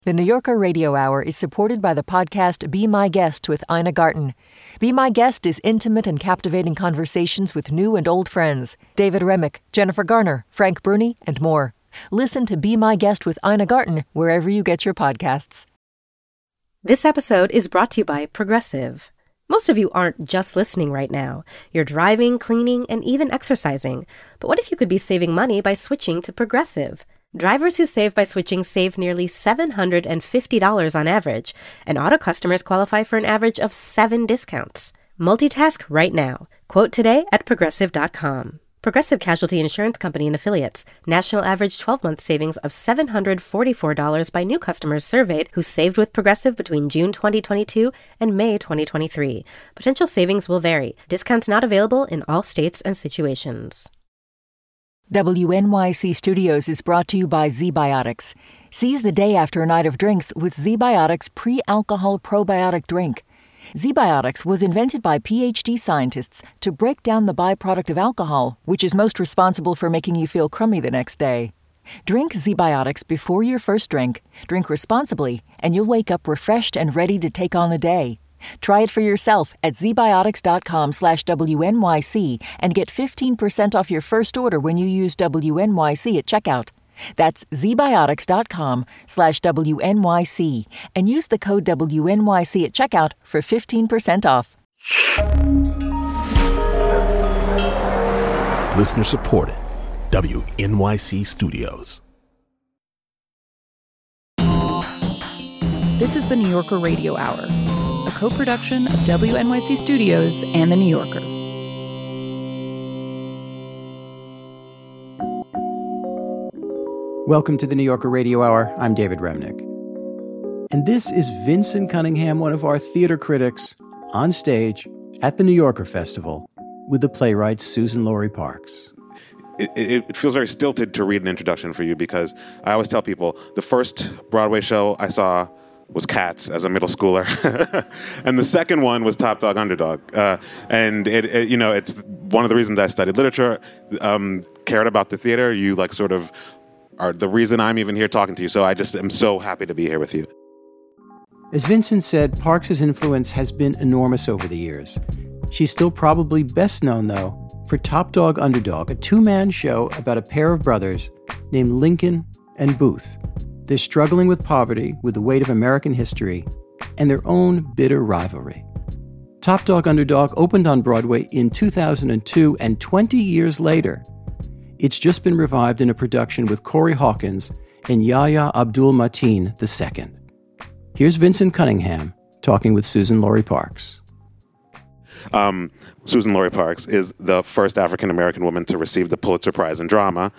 The New Yorker Radio Hour is supported by the podcast Be My Guest with Ina Garten. Be My Guest is intimate and captivating conversations with new and old friends. David Remick, Jennifer Garner, Frank Bruni, and more. Listen to Be My Guest with Ina Garten wherever you get your podcasts. This episode is brought to you by Progressive. Most of you aren't just listening right now. You're driving, cleaning, and even exercising. But what if you could be saving money by switching to Progressive? Drivers who save by switching save nearly $750 on average, and auto customers qualify for an average of 7 discounts. Multitask right now. Quote today at Progressive.com. Progressive Casualty Insurance Company and Affiliates. National average 12-month savings of $744 by new customers surveyed who saved with Progressive between June 2022 and May 2023. Potential savings will vary. Discounts not available in all states and situations. WNYC Studios is brought to you by ZBiotics. Seize the day after a night of drinks with ZBiotics pre-alcohol probiotic drink. ZBiotics was invented by PhD scientists to break down the byproduct of alcohol, which is most responsible for making you feel crummy the next day. Drink ZBiotics before your first drink, drink responsibly, and you'll wake up refreshed and ready to take on the day. Try it for yourself at zbiotics.com/WNYC and get 15% off your first order when you use WNYC at checkout. That's zbiotics.com/WNYC and use the code WNYC at checkout for 15% off. Listener supported. WNYC Studios. This is the New Yorker Radio Hour, a co-production of WNYC Studios and The New Yorker. Welcome to the New Yorker Radio Hour. I'm David Remnick. And this is Vincent Cunningham, one of our theater critics, on stage at the New Yorker Festival with the playwright Susan Laurie Parks. It feels very stilted to read an introduction for you because I always tell people the first Broadway show I saw was Cats as a middle schooler, and the second one was Top Dog Underdog. And it's one of the reasons I studied literature, cared about the theater. You sort of are the reason I'm even here talking to you. So I just am so happy to be here with you. As Vincent said, Parks' influence has been enormous over the years. She's still probably best known, though, for Top Dog Underdog, a two-man show about a pair of brothers named Lincoln and Booth. They're struggling with poverty, with the weight of American history, and their own bitter rivalry. Top Dog Underdog opened on Broadway in 2002, and 20 years later, it's just been revived in a production with Corey Hawkins and Yahya Abdul-Mateen II. Here's Vincent Cunningham talking with Susan Laurie Parks. Susan Laurie Parks is the first African-American woman to receive the Pulitzer Prize in Drama.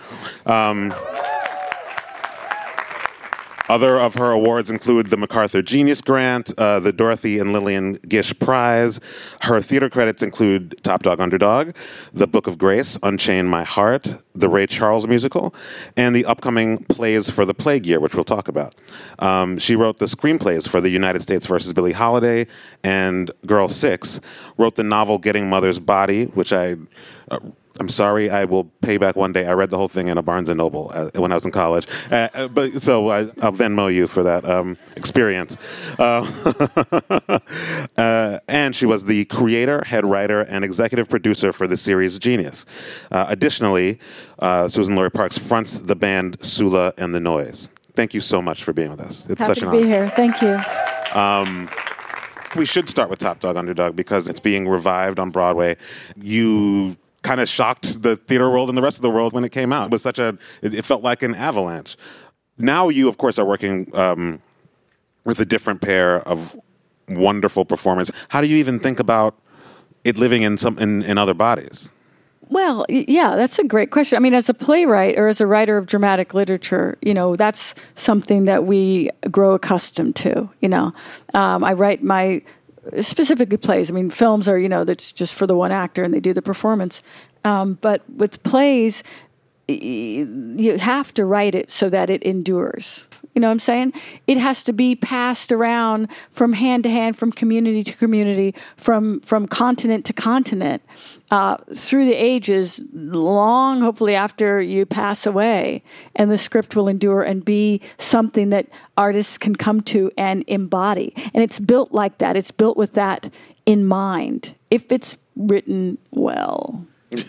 Other of her awards include the MacArthur Genius Grant, the Dorothy and Lillian Gish Prize. Her theater credits include Top Dog Underdog, The Book of Grace, Unchain My Heart, the Ray Charles musical, and the upcoming plays for the Plague Year, which we'll talk about. She wrote the screenplays for The United States versus Billie Holiday and Girl 6, wrote the novel Getting Mother's Body, which I'm sorry, I will pay back one day. I read the whole thing in a Barnes & Noble when I was in college. I'll Venmo you for that experience. And she was the creator, head writer, and executive producer for the series Genius. Additionally, Susan Laurie Parks fronts the band Sula and the Noise. Thank you so much for being with us. It's Happy such an to honor. be here. Thank you. We should start with Top Dog Underdog because it's being revived on Broadway. You kind of shocked the theater world and the rest of the world when it came out. It was it felt like an avalanche. Now you, of course, are working with a different pair of wonderful performers. How do you even think about it living in other bodies? Well, yeah, that's a great question. I mean, as a playwright or as a writer of dramatic literature, that's something that we grow accustomed to. I write specifically plays. I mean, films are, that's just for the one actor and they do the performance. But with plays, you have to write it so that it endures. You know what I'm saying? It has to be passed around from hand to hand, from community to community, from continent to continent, through the ages, long, hopefully after you pass away. And the script will endure and be something that artists can come to and embody. And it's built like that. It's built with that in mind, if it's written well.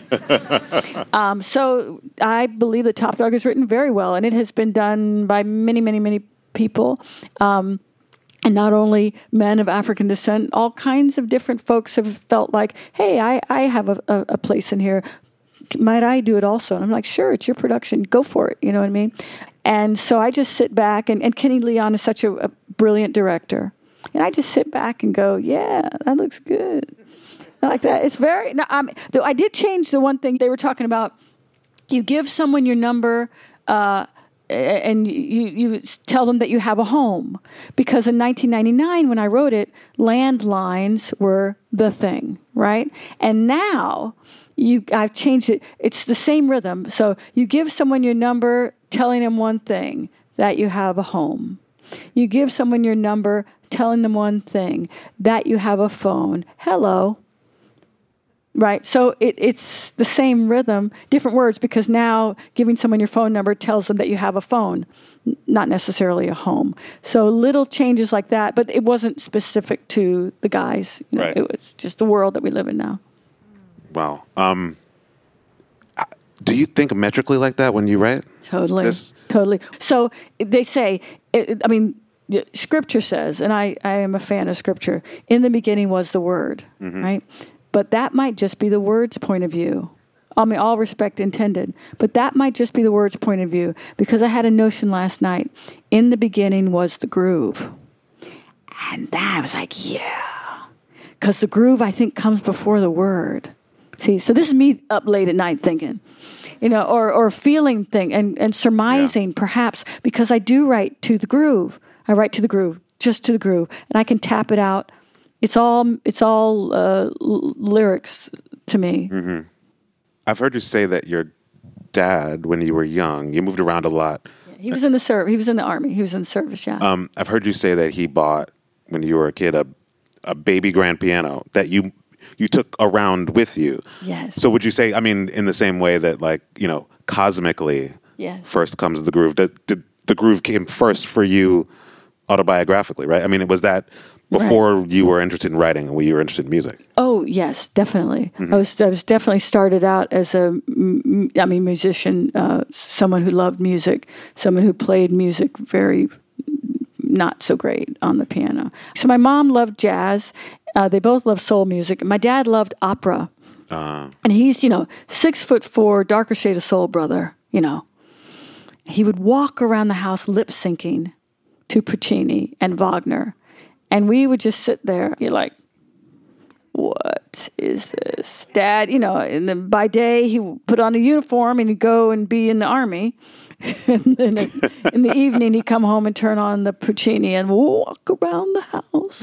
So I believe that Top Dog is written very well, and it has been done by many, many, many people. And not only men of African descent, all kinds of different folks have felt like, hey, I have a place in here. Might I do it also? And I'm like, sure, it's your production. Go for it. You know what I mean? And so I just sit back, and Kenny Leon is such a brilliant director. And I just sit back and go, yeah, that looks good. Like that. It's very, though I did change the one thing they were talking about. You give someone your number, and you tell them that you have a home. Because in 1999, when I wrote it, landlines were the thing, right? And now I've changed it. It's the same rhythm. So you give someone your number, telling them one thing, that you have a home. You give someone your number, telling them one thing, that you have a phone. Hello. Right. So it's the same rhythm, different words, because now giving someone your phone number tells them that you have a phone, not necessarily a home. So little changes like that, but it wasn't specific to the guys. You know, right. It was just the world that we live in now. Wow. Do you think metrically like that when you write? Totally. Totally. So they say, Scripture says, and I am a fan of Scripture, in the beginning was the Word, right? But that might just be the Word's point of view. I mean, all respect intended. But that might just be the Word's point of view. Because I had a notion last night. In the beginning was the groove. And that I was like, yeah. Because the groove, I think, comes before the word. See, so this is me up late at night thinking. You know, or feeling and surmising, perhaps, because I do write to the groove. I write to the groove, just to the groove. And I can tap it out. It's all lyrics to me. Mm-hmm. I've heard you say that your dad, when you were young, you moved around a lot. Yeah, he was in the He was in the Army. He was in the service. Yeah. I've heard you say that he bought, when you were a kid, a baby grand piano that you took around with you. Yes. So would you say, I mean, in the same way that, like, you know, cosmically, first comes the groove. Did the groove came first for you autobiographically, right? I mean, was that before you were interested in writing and you were interested in music? Oh, yes, definitely. Mm-hmm. I was definitely started out as a musician, someone who loved music, someone who played music very not so great on the piano. So my mom loved jazz. They both loved soul music. My dad loved opera. And he's, 6'4", darker shade of soul brother, He would walk around the house lip syncing to Puccini and Wagner. And we would just sit there. You're like, what is this? Dad, and then by day he would put on a uniform and he'd go and be in the Army. And then in the evening he'd come home and turn on the Puccini and walk around the house.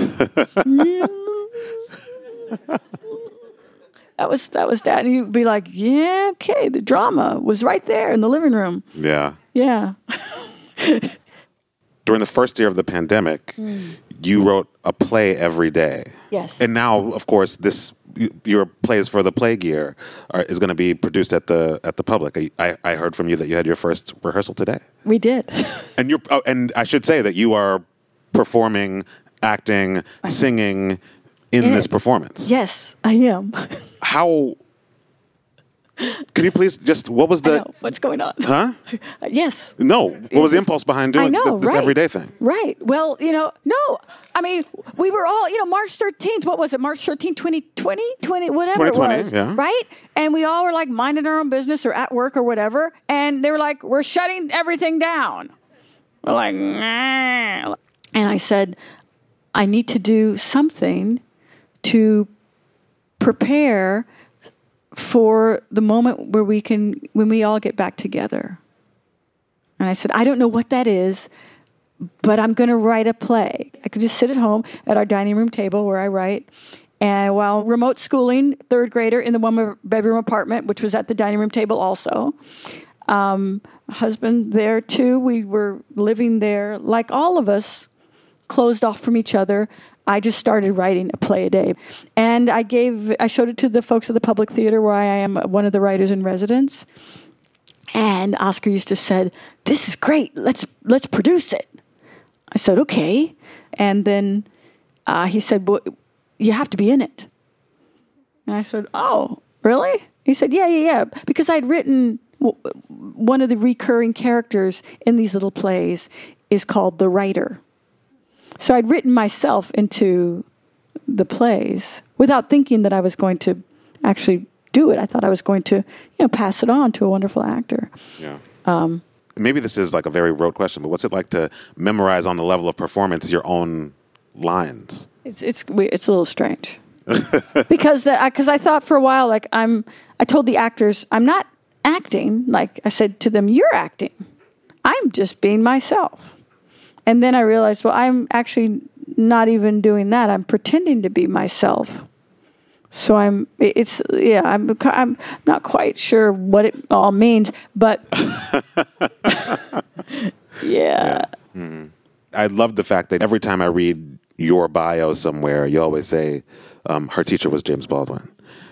That was Dad. And you'd be like, yeah, okay, the drama was right there in the living room. Yeah. Yeah. During the first year of the pandemic, you wrote a play every day. Yes. And now, of course, your plays for the Plague Year is going to be produced at the Public. I heard from you that you had your first rehearsal today. We did. And and I should say that you are performing, acting, singing in this performance. Yes, I am. How? Can you please what was the... I know. What's going on? Huh? Yes. No. What was the impulse behind doing this everyday thing? Right. Well, no. I mean, we were all, March 13th, what was it? March 13th, 2020? Whatever 2020, it was. Yeah. Right? And we all were like minding our own business or at work or whatever. And they were like, we're shutting everything down. We're like, nah. And I said, I need to do something to prepare for the moment where when we all get back together. And I said, I don't know what that is, but I'm going to write a play. I could just sit at home at our dining room table where I write. And while remote schooling, third grader in the one-bedroom apartment, which was at the dining room table also, husband there too. We were living there, like all of us, closed off from each other. I just started writing a play a day. And I showed it to the folks at the Public Theater where I am one of the writers in residence. And Oscar Eustis said, "This is great. Let's produce it." I said, "Okay." And then he said, "Well, you have to be in it." And I said, "Oh, really?" He said, yeah. Because I'd written one of the recurring characters in these little plays is called the writer. So I'd written myself into the plays without thinking that I was going to actually do it. I thought I was going to, pass it on to a wonderful actor. Yeah. Maybe this is like a very rote question, but what's it like to memorize on the level of performance your own lines? It's a little strange because I thought for a while, like I told the actors, I'm not acting. Like I said to them, you're acting. I'm just being myself. And then I realized, well, I'm actually not even doing that. I'm pretending to be myself. So I'm not quite sure what it all means, but yeah. Mm-hmm. I love the fact that every time I read your bio somewhere, you always say her teacher was James Baldwin.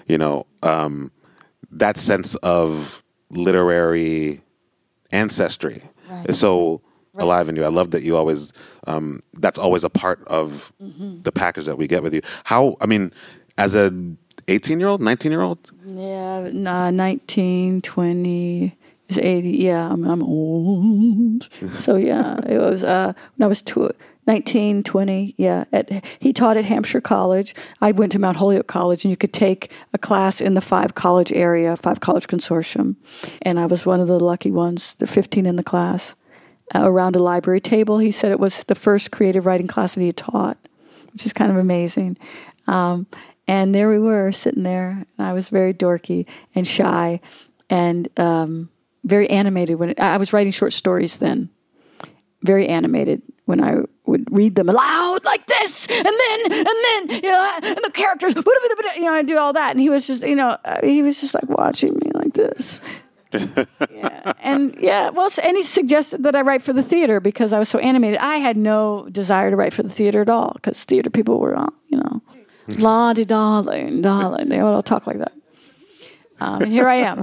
That sense of literary ancestry is so alive in you. I love that you always, that's always a part of the package that we get with you. As a 18-year-old, 19-year-old? Yeah, 19, 20, is 80. Yeah, I'm old. So yeah, it was when I was 19, 20. Yeah, he taught at Hampshire College. I went to Mount Holyoke College, and you could take a class in the 5-college area, 5-college consortium. And I was one of the lucky ones, the 15 in the class. Around a library table, he said it was the first creative writing class that he had taught, which is kind of amazing. And there we were sitting there, and I was very dorky and shy and very animated when I was writing short stories then. Very animated when I would read them aloud like this, and then, and the characters, I do all that, and he was just, he was just like watching me like this. And he suggested that I write for the theater because I was so animated. I had no desire to write for the theater at all because theater people were, la-di-darling, darling. They all talk like that. And here I am.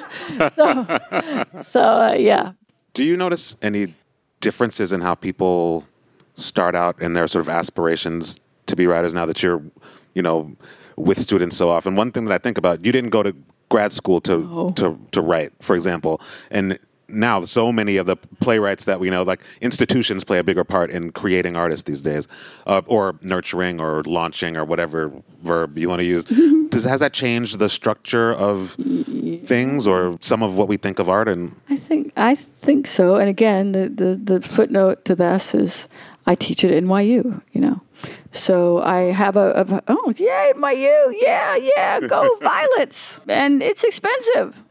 Yeah. Do you notice any differences in how people start out in their sort of aspirations to be writers now that you're, with students so often? One thing that I think about, you didn't go to grad school to write, for example, and now so many of the playwrights that we know, like institutions play a bigger part in creating artists these days, or nurturing or launching or whatever verb you want to use. Has that changed the structure of things or some of what we think of art? And I think so. And again, the footnote to this is I teach at NYU, So I have yay, NYU, yeah, go Violets. And it's expensive.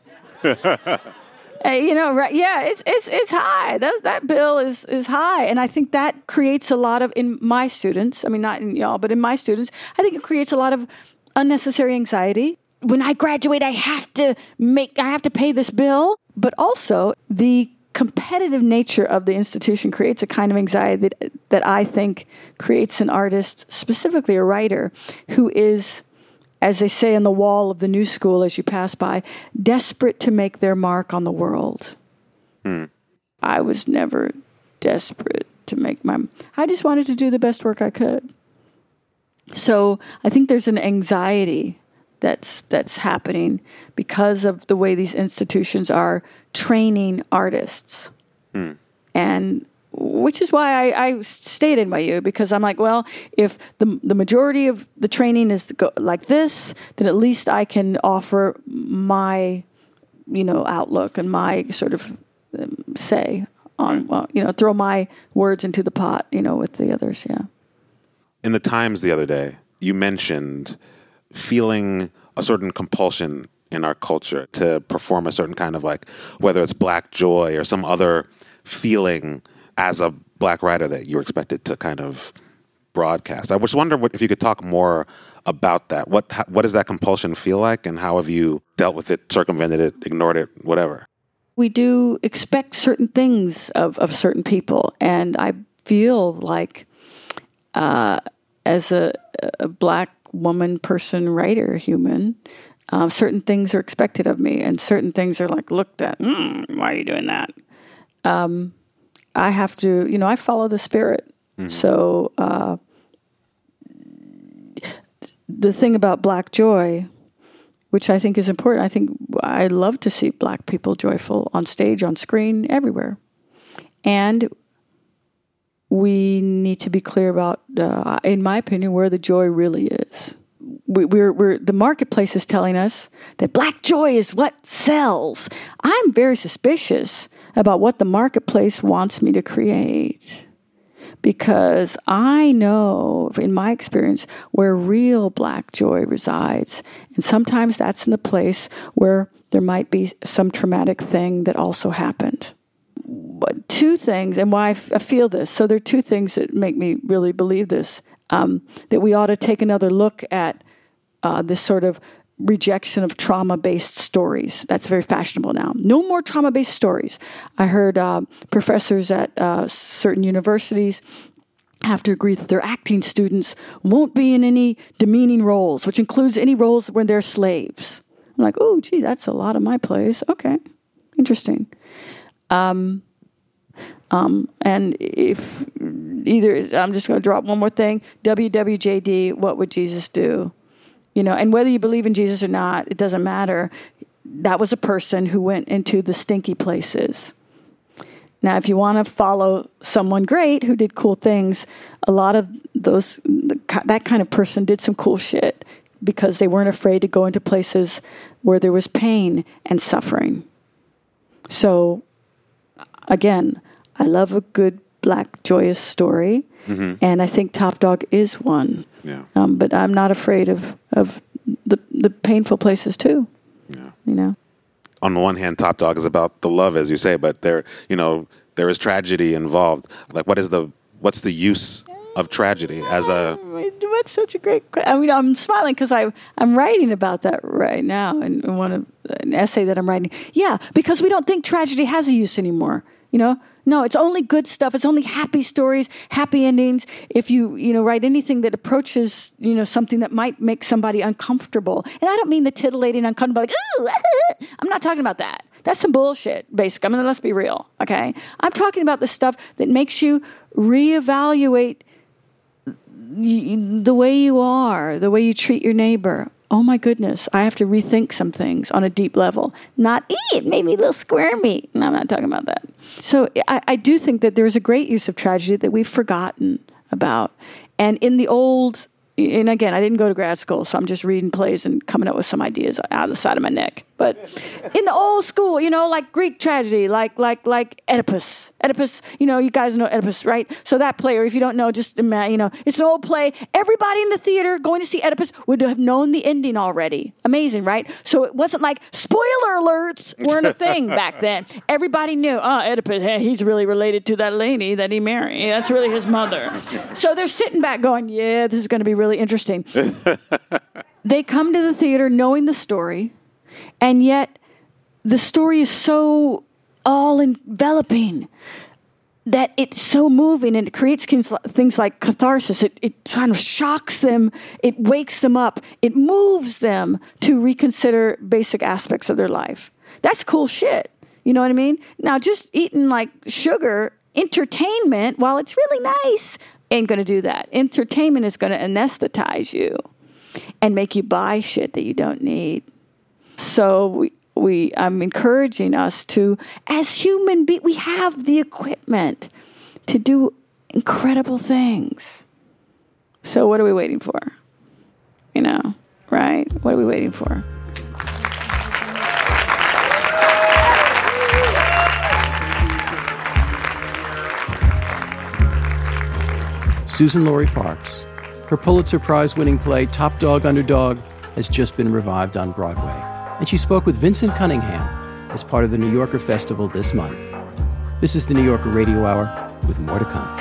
Right? Yeah, it's high. That bill is high, and I think that creates a lot of in my students. I mean, not in y'all, but in my students, I think it creates a lot of unnecessary anxiety. When I graduate, I have to pay this bill, but also the competitive nature of the institution creates a kind of anxiety that I think creates an artist, specifically a writer, who is, as they say in the wall of the new school as you pass by, desperate to make their mark on the world. I was never desperate to make I just wanted to do the best work I could. So I think there's an anxiety that's happening because of the way these institutions are training artists. And which is why I stayed in NYU, because I'm like, well, if the majority of the training is like this, then at least I can offer my, outlook and my sort of say on, throw my words into the pot, with the others, yeah. In the Times the other day, you mentioned feeling a certain compulsion in our culture to perform a certain kind of whether it's Black joy or some other feeling as a Black writer that you're expected to kind of broadcast. I just wonder if you could talk more about that. What does that compulsion feel like, and how have you dealt with it, circumvented it, ignored it, whatever? we do expect certain things of certain people. And I feel like as a Black woman, person, writer, human, certain things are expected of me, and certain things are like looked at. Why are you doing that? I have to, I follow the Spirit. Mm-hmm. So the thing about Black joy, which I think is important, I love to see Black people joyful on stage, on screen, everywhere. And we need to be clear about, in my opinion, where the joy really is. The marketplace is telling us that Black joy is what sells. I'm very suspicious about what the marketplace wants me to create, because I know, in my experience, where real Black joy resides. And sometimes that's in the place where there might be some traumatic thing that also happened. But two things, and why I feel this. So there are two things that make me really believe this, that we ought to take another look at this sort of rejection of trauma-based stories. That's very fashionable now. No more trauma-based stories. I heard professors at certain universities have to agree that their acting students won't be in any demeaning roles, which includes any roles when they're slaves. I'm like, oh, gee, that's a lot of my plays. Okay, interesting. And if either, I'm just going to drop one more thing. WWJD, what would Jesus do? And whether you believe in Jesus or not, it doesn't matter. That was a person who went into the stinky places. Now, if you want to follow someone great who did cool things, a lot of that kind of person did some cool shit because they weren't afraid to go into places where there was pain and suffering. So, again, I love a good Black joyous story, and I think Top Dog is one. Yeah. But I'm not afraid of the painful places too. Yeah. On the one hand, Top Dog is about the love, as you say, but there is tragedy involved. Like, what's the use of tragedy as a? That's such a great question. I'm smiling because I'm writing about that right now in an essay that I'm writing. Yeah, because we don't think tragedy has a use anymore. No, it's only good stuff. It's only happy stories, happy endings. If you write anything that approaches, something that might make somebody uncomfortable. And I don't mean the titillating, uncomfortable, like, ooh, I'm not talking about that. That's some bullshit, basically. Let's be real, okay? I'm talking about the stuff that makes you reevaluate the way you are, the way you treat your neighbor. Oh my goodness, I have to rethink some things on a deep level. Not, it made me a little squirmy. No, I'm not talking about that. So I do think that there is a great use of tragedy that we've forgotten about. And in the old, and again, I didn't go to grad school, so I'm just reading plays and coming up with some ideas out of the side of my neck. But in the old school, like Greek tragedy, like Oedipus. Oedipus, you guys know Oedipus, right? So that play, or if you don't know, just imagine, it's an old play. Everybody in the theater going to see Oedipus would have known the ending already. Amazing, right? So it wasn't like spoiler alerts weren't a thing back then. Everybody knew, Oedipus, he's really related to that lady that he married. That's really his mother. So they're sitting back going, yeah, this is going to be really interesting. They come to the theater knowing the story, and yet the story is so all-enveloping that it's so moving, and it creates things like catharsis. It kind of shocks them. It wakes them up. It moves them to reconsider basic aspects of their life. That's cool shit. You know what I mean? Now, just eating like sugar, entertainment, while it's really nice, ain't going to do that. Entertainment is going to anesthetize you and make you buy shit that you don't need. So I'm encouraging us to, as human beings, we have the equipment to do incredible things. So what are we waiting for? Right? What are we waiting for? Suzan-Lori Parks. Her Pulitzer Prize-winning play Top Dog, Underdog has just been revived on Broadway, and she spoke with Vincent Cunningham as part of the New Yorker Festival this month. This is the New Yorker Radio Hour, with more to come.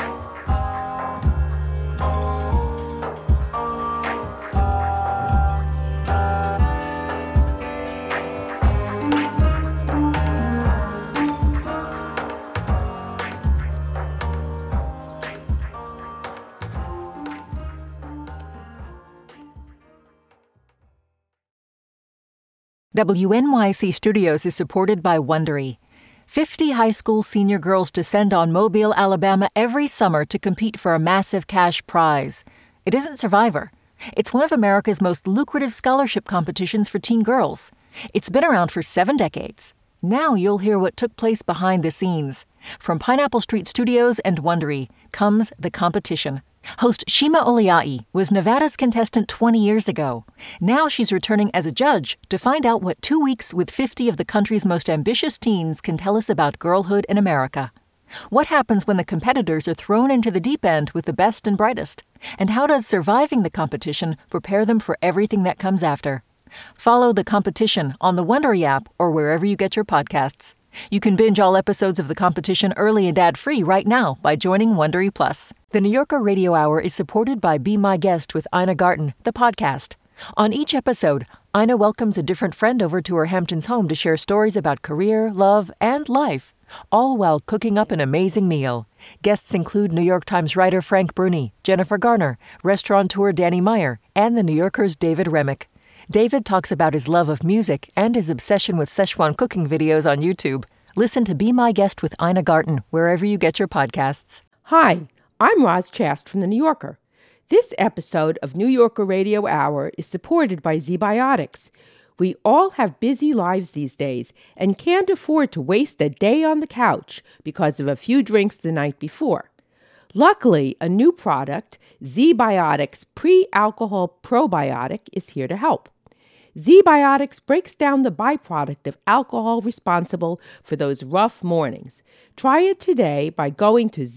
WNYC Studios is supported by Wondery. 50 high school senior girls descend on Mobile, Alabama every summer to compete for a massive cash prize. It isn't Survivor. It's one of America's most lucrative scholarship competitions for teen girls. It's been around for 7 decades. Now you'll hear what took place behind the scenes. From Pineapple Street Studios and Wondery comes The Competition. Host Shima Oliai was Nevada's contestant 20 years ago. Now she's returning as a judge to find out what 2 weeks with 50 of the country's most ambitious teens can tell us about girlhood in America. What happens when the competitors are thrown into the deep end with the best and brightest? And how does surviving the competition prepare them for everything that comes after? Follow The Competition on the Wondery app or wherever you get your podcasts. You can binge all episodes of The Competition early and ad-free right now by joining Wondery Plus. The New Yorker Radio Hour is supported by Be My Guest with Ina Garten, the podcast. On each episode, Ina welcomes a different friend over to her Hamptons home to share stories about career, love, and life, all while cooking up an amazing meal. Guests include New York Times writer Frank Bruni, Jennifer Garner, restaurateur Danny Meyer, and The New Yorker's David Remick. David talks about his love of music and his obsession with Szechuan cooking videos on YouTube. Listen to Be My Guest with Ina Garten wherever you get your podcasts. Hi, I'm Roz Chast from The New Yorker. This episode of New Yorker Radio Hour is supported by ZBiotics. We all have busy lives these days and can't afford to waste a day on the couch because of a few drinks the night before. Luckily, a new product, ZBiotics Pre-Alcohol Probiotic, is here to help. ZBiotics breaks down the byproduct of alcohol responsible for those rough mornings. Try it today by going to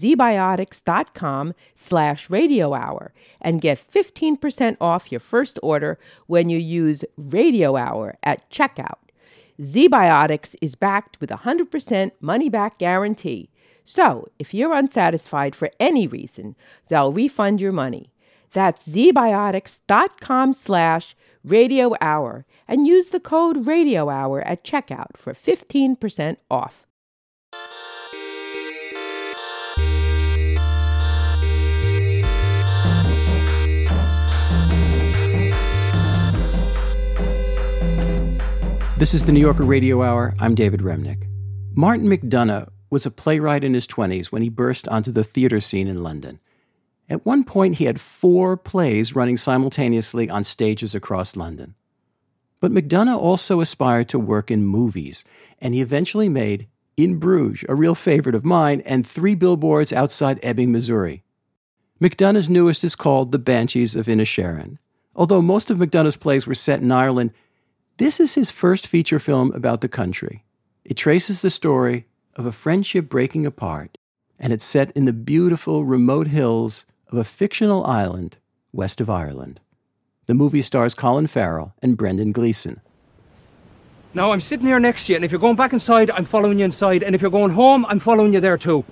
zbiotics.com/radio hour and get 15% off your first order when you use Radio Hour at checkout. ZBiotics is backed with a 100% money-back guarantee. So, if you're unsatisfied for any reason, they'll refund your money. That's zbiotics.com/Radio Hour and use the code Radio Hour at checkout for 15% off. This is the New Yorker Radio Hour. I'm David Remnick. Martin McDonagh was a playwright in his 20s when he burst onto the theater scene in London. At one point, he had 4 plays running simultaneously on stages across London. But McDonagh also aspired to work in movies, and he eventually made In Bruges, a real favorite of mine, and 3 billboards outside Ebbing, Missouri. McDonagh's newest is called The Banshees of Inisherin. Although most of McDonagh's plays were set in Ireland, this is his first feature film about the country. It traces the story of a friendship breaking apart, and it's set in the beautiful, remote hills of a fictional island west of Ireland. The movie stars Colin Farrell and Brendan Gleeson. Now, I'm sitting here next to you, and if you're going back inside, I'm following you inside, and if you're going home, I'm following you there too.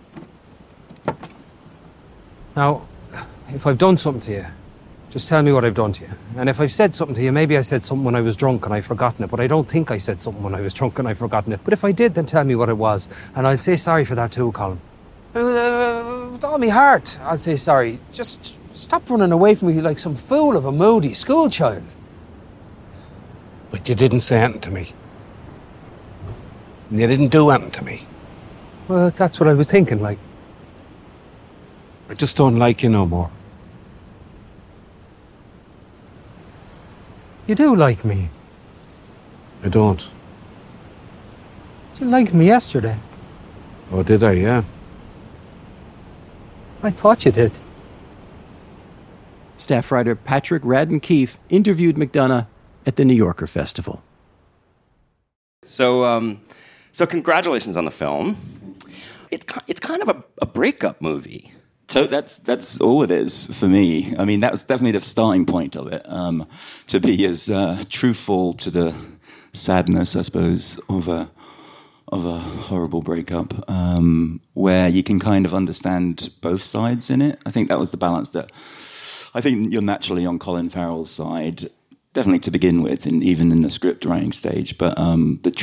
Now, if I've done something to you, just tell me what I've done to you. And if I've said something to you, maybe I said something when I was drunk and I've forgotten it, but I don't think I said something when I was drunk and I've forgotten it. But if I did, then tell me what it was, and I'll say sorry for that too, Colin. With all my heart, I'll say sorry. Just stop running away from me like some fool of a moody schoolchild. But you didn't say anything to me. You didn't do anything to me. Well, that's what I was thinking, like. I just don't like you no more. You do like me. I don't. You liked me yesterday. Oh, did I? Yeah. I thought you did. Staff writer Patrick Radden Keefe interviewed McDonagh at the New Yorker Festival. So congratulations on the film. It's kind of a breakup movie. So that's all it is for me. I mean, that was definitely the starting point of it, to be as truthful to the sadness, I suppose, of a horrible breakup, where you can kind of understand both sides in it. I think that was the balance that I think you're naturally on Colin Farrell's side, definitely to begin with, and even in the script writing stage. But the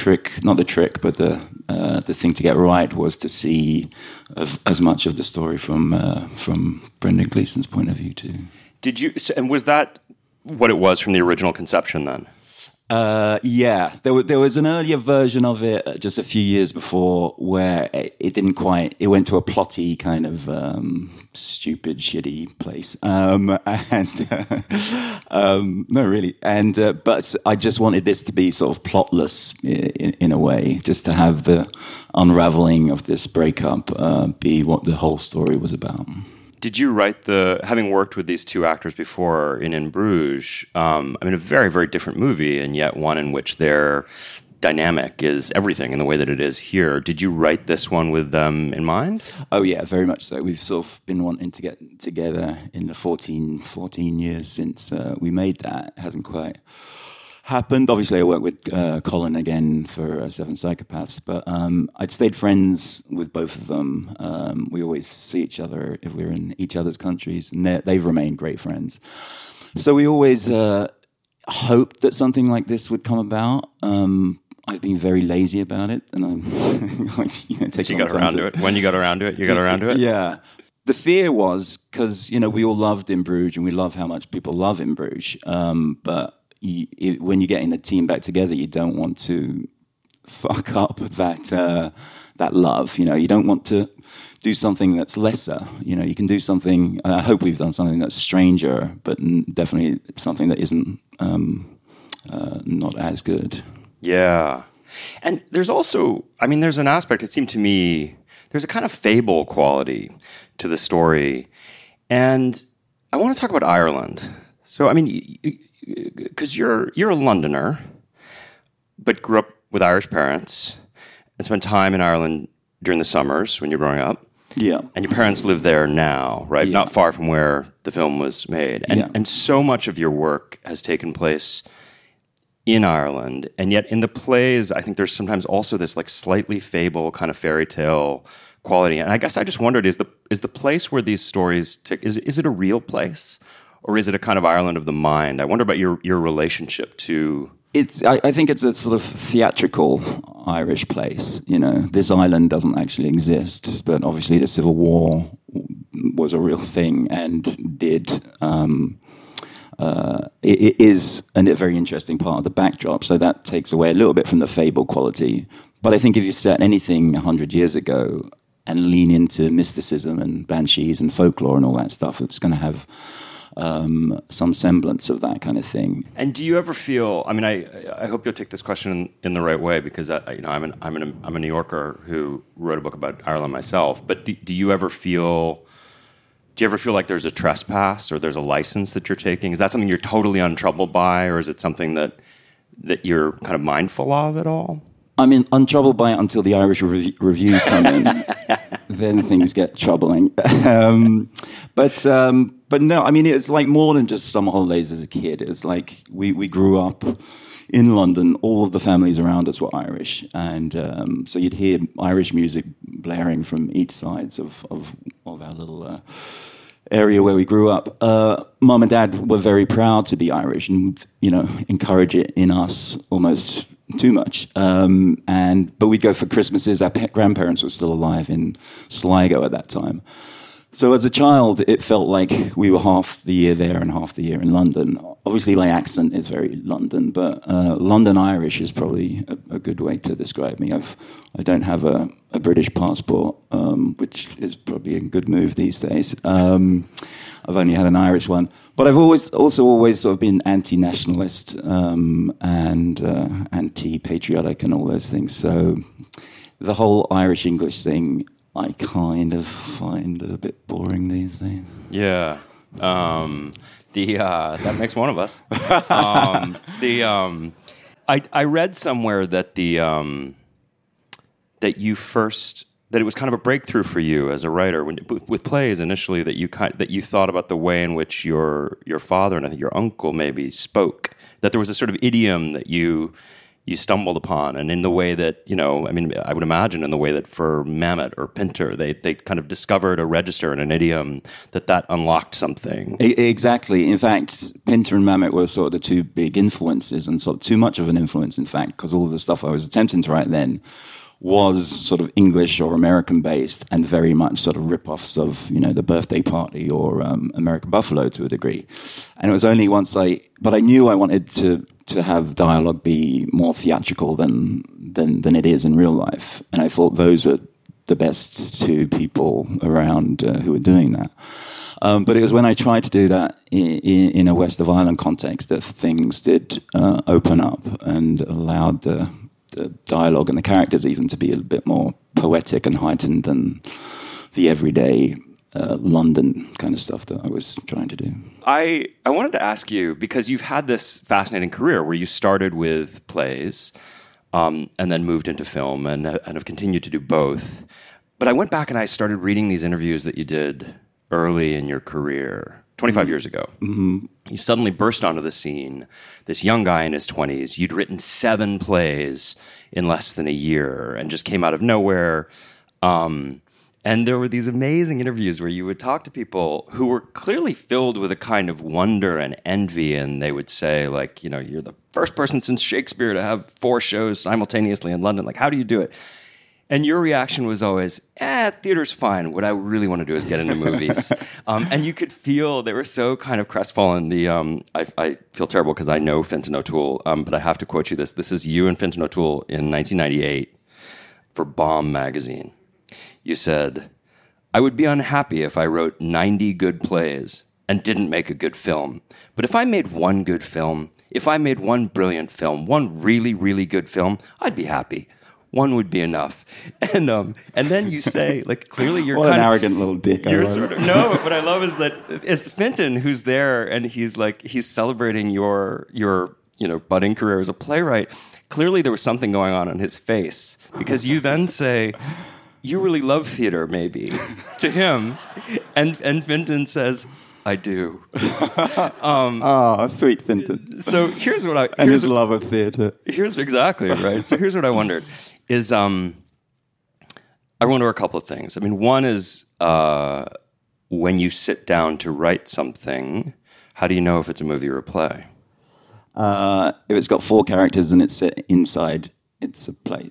thing to get right was to see as much of the story from Brendan Gleeson's point of view too. And was that what it was from the original conception then? Yeah, there was an earlier version of it just a few years before where it didn't quite. It went to a plotty kind of stupid, shitty place, no, really. But I just wanted this to be sort of plotless in a way, just to have the unraveling of this breakup be what the whole story was about. Did you write having worked with these two actors before in Bruges, a very, very different movie, and yet one in which their dynamic is everything in the way that it is here. Did you write this one with them in mind? Oh, yeah, very much so. We've sort of been wanting to get together in the 14 years since we made that. It hasn't quite happened. Obviously, I worked with Colin again for Seven Psychopaths, but I'd stayed friends with both of them. We always see each other if we're in each other's countries, and they've remained great friends. So we always hoped that something like this would come about. I've been very lazy about it, and I'm you got around to it. When you got around to it, you got around to it? Yeah. The fear was, because, we all loved In Bruges, and we love how much people love In Bruges, but when you're getting the team back together, you don't want to fuck up that love. You don't want to do something that's lesser. You can do something. I hope we've done something that's stranger, but definitely something that isn't not as good. Yeah, and there's also, there's an aspect. It seemed to me there's a kind of fable quality to the story, and I want to talk about Ireland. So, because you're a Londoner, but grew up with Irish parents and spent time in Ireland during the summers when you're growing up. Yeah. And your parents live there now, right? Yeah. Not far from where the film was made. And so much of your work has taken place in Ireland. And yet in the plays, I think there's sometimes also this like slightly fable kind of fairy tale quality. And I guess I just wondered, is the place where these stories is it a real place? Or is it a kind of Ireland of the mind? I wonder about your relationship to... I think it's a sort of theatrical Irish place. This island doesn't actually exist, but obviously the Civil War was a real thing and did... it is a very interesting part of the backdrop, so that takes away a little bit from the fable quality. But I think if you set anything 100 years ago and lean into mysticism and banshees and folklore and all that stuff, it's going to have... some semblance of that kind of thing. And do you ever feel? I hope you'll take this question in the right way, because I'm a New Yorker who wrote a book about Ireland myself. But do you ever feel? Do you ever feel like there's a trespass or there's a license that you're taking? Is that something you're totally untroubled by, or is it something that you're kind of mindful of at all? Untroubled by it until the Irish reviews come in. Then things get troubling. But no, it's like more than just summer holidays as a kid. It's like we grew up in London. All of the families around us were Irish. And so you'd hear Irish music blaring from each sides of our little area where we grew up. Mum and Dad were very proud to be Irish and, encourage it in us almost too much. But we'd go for Christmases. Our grandparents were still alive in Sligo at that time. So as a child, it felt like we were half the year there and half the year in London. Obviously, my accent is very London, but London Irish is probably a good way to describe me. I don't have a British passport, which is probably a good move these days. I've only had an Irish one. But I've always sort of been anti-nationalist and anti-patriotic and all those things. So the whole Irish-English thing, I kind of find a bit boring these days. Yeah. That makes one of us. I read somewhere that that it was kind of a breakthrough for you as a writer with plays initially, that you thought about the way in which your father and I think your uncle maybe spoke, that there was a sort of idiom that you stumbled upon, and in the way that, I would imagine in the way that for Mamet or Pinter, they kind of discovered a register and an idiom that unlocked something. Exactly. In fact, Pinter and Mamet were sort of the two big influences, and sort of too much of an influence, in fact, because all of the stuff I was attempting to write then was sort of English or American based and very much sort of rip-offs of, The Birthday Party or American Buffalo to a degree. And it was only once but I knew I wanted to have dialogue be more theatrical than it is in real life. And I thought those were the best two people around who were doing that. But it was when I tried to do that in a West of Ireland context that things did open up and allowed the dialogue and the characters even to be a bit more poetic and heightened than the everyday London kind of stuff that I was trying to do. I wanted to ask you, because you've had this fascinating career where you started with plays and then moved into film and have continued to do both. But I went back and I started reading these interviews that you did early in your career, 25 years ago. Mm-hmm. You suddenly burst onto the scene, this young guy in his 20s. You'd written 7 plays in less than a year and just came out of nowhere. And there were these amazing interviews where you would talk to people who were clearly filled with a kind of wonder and envy, and they would say, like, you're the first person since Shakespeare to have 4 shows simultaneously in London. Like, how do you do it? And your reaction was always, theater's fine. What I really want to do is get into movies. And you could feel they were so kind of crestfallen. I feel terrible because I know Fintan O'Toole, but I have to quote you this. This is you and Fintan O'Toole in 1998 for Bomb magazine. You said, "I would be unhappy if I wrote 90 good plays and didn't make a good film. But if I made one good film, if I made one brilliant film, one really, really good film, I'd be happy. One would be enough." And then you say, like, clearly you're what an arrogant little dick. You're sort of, no, what I love is that it's Fintan who's there, and he's celebrating your budding career as a playwright. Clearly there was something going on in his face, because you then say, "You really love theater, maybe," to him, and Fintan says, "I do." Sweet Fintan. So here's what and his love of theater. Here's exactly right. So here's what I wondered is I wonder a couple of things. I mean, one is when you sit down to write something, how do you know if it's a movie or a play? If it's got 4 characters and it's set inside, it's a play.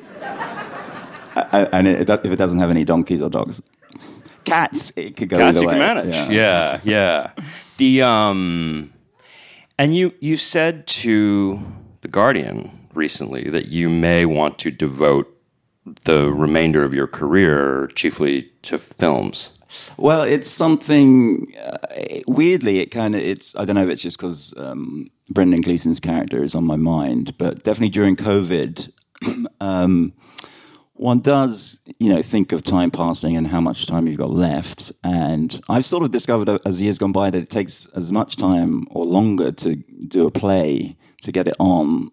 And if it doesn't have any donkeys or dogs. Cats, it could go Cats either you way. can manage. Yeah. And you said to The Guardian recently that you may want to devote the remainder of your career chiefly to films. Well, it's something weirdly. It's I don't know if it's just because Brendan Gleeson's character is on my mind, but definitely during COVID. One does, think of time passing and how much time you've got left. And I've sort of discovered as years gone by that it takes as much time or longer to do a play, to get it on,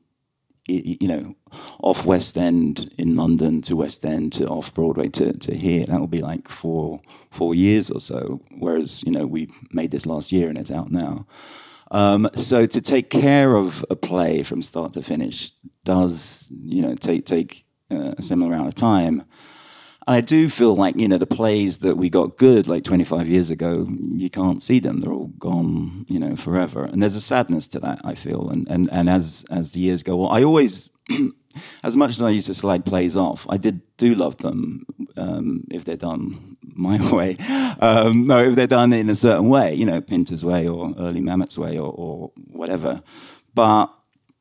off West End in London to West End to off Broadway to here. That will be like 4 years or so. Whereas, we made this last year and it's out now. So to take care of a play from start to finish does, take a similar amount of time. And I do feel like, the plays that we got good like 25 years ago, you can't see them. They're all gone, forever. And there's a sadness to that, I feel. And as the years go on, I always, as much as I used to slide plays off, I do love them if they're done my way. No, if they're done in a certain way, Pinter's way or Early Mammoth's way or whatever. But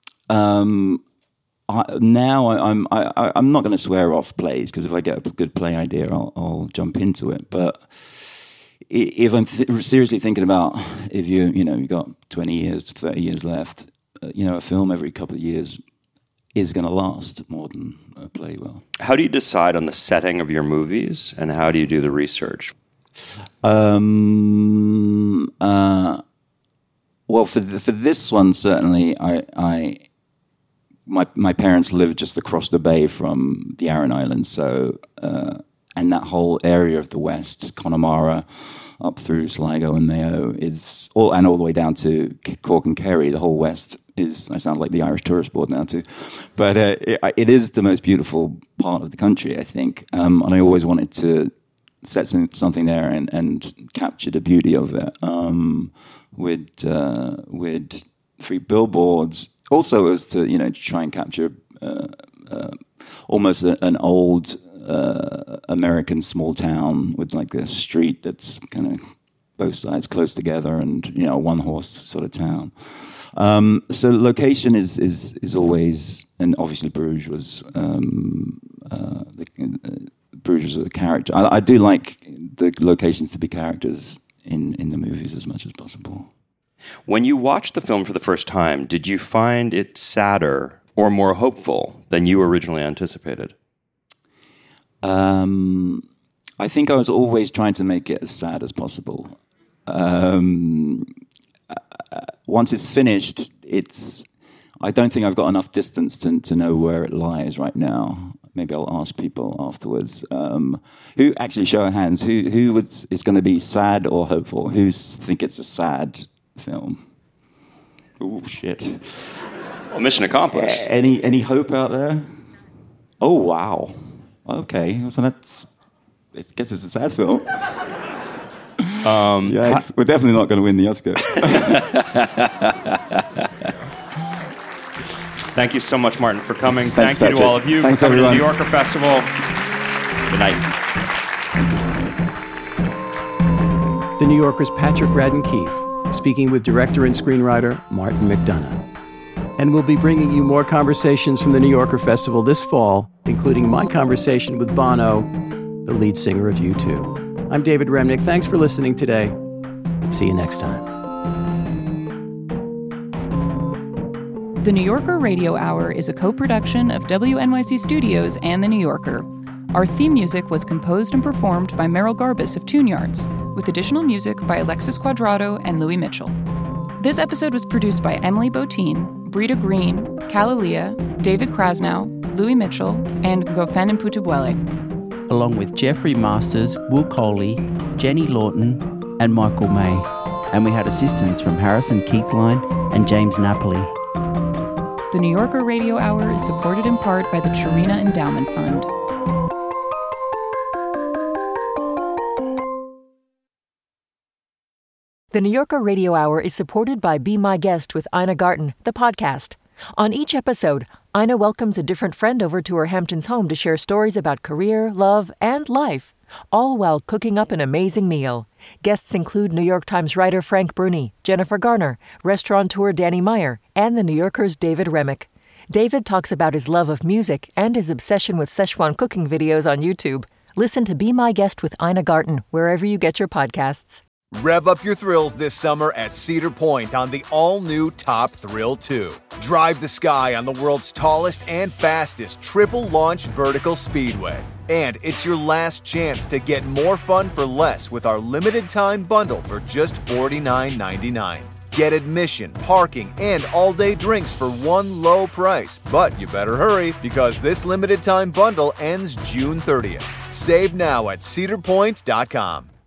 now I'm not going to swear off plays, because if I get a good play idea, I'll jump into it. But if I'm seriously thinking about if you've got 20 years, 30 years left, a film every couple of years is going to last more than a play will. How do you decide on the setting of your movies, and how do you do the research? Well, for this one, certainly, My parents lived just across the bay from the Aran Islands, so and that whole area of the West, Connemara, up through Sligo and Mayo, and all the way down to Cork and Kerry. The whole West is. I sound like the Irish Tourist Board now too, but it is the most beautiful part of the country, I think. And I always wanted to set something there and capture the beauty of it with 3 billboards. Also, it was to try and capture almost an old American small town with like a street that's kind of both sides close together, and a one-horse sort of town. So location is always, and obviously Bruges was Bruges was a character. I do like the locations to be characters in the movies as much as possible. When you watched the film for the first time, did you find it sadder or more hopeful than you originally anticipated? I think I was always trying to make it as sad as possible. Once it's finished, I don't think I've got enough distance to know where it lies right now. Maybe I'll ask people afterwards. Who actually, show of hands, who is going to be sad or hopeful? Who think it's a sad film? Oh shit! Well, mission accomplished. Any hope out there? Oh wow. Okay, so I guess it's a sad film. We're definitely not going to win the Oscar. Thank you so much, Martin, for coming. Thanks, Thank you to all of you for coming everyone. to the New Yorker Festival. Good night. The New Yorker's Patrick Radden Keefe, speaking with director and screenwriter Martin McDonagh. And we'll be bringing you more conversations from the New Yorker Festival this fall, including my conversation with Bono, the lead singer of U2. I'm David Remnick. Thanks for listening today. See you next time. The New Yorker Radio Hour is a co-production of WNYC Studios and The New Yorker. Our theme music was composed and performed by Merrill Garbus of Tune Yards, with additional music by Alexis Quadrado and Louis Mitchell. This episode was produced by Emily Botine, Brita Green, Kalalia, David Krasnow, Louis Mitchell, and Gofen Mputubwele. Along with Jeffrey Masters, Will Coley, Jenny Lawton, and Michael May. And we had assistance from Harrison Keithline and James Napoli. The New Yorker Radio Hour is supported in part by the Chirina Endowment Fund. The New Yorker Radio Hour is supported by Be My Guest with Ina Garten, the podcast. On each episode, Ina welcomes a different friend over to her Hamptons home to share stories about career, love, and life, all while cooking up an amazing meal. Guests include New York Times writer Frank Bruni, Jennifer Garner, restaurateur Danny Meyer, and The New Yorker's David Remick. David talks about his love of music and his obsession with Szechuan cooking videos on YouTube. Listen to Be My Guest with Ina Garten wherever you get your podcasts. Rev up your thrills this summer at Cedar Point on the all-new Top Thrill 2. Drive the sky on the world's tallest and fastest triple-launch vertical speedway. And it's your last chance to get more fun for less with our limited-time bundle for just $49.99. Get admission, parking, and all-day drinks for one low price. But you better hurry, because this limited-time bundle ends June 30th. Save now at cedarpoint.com.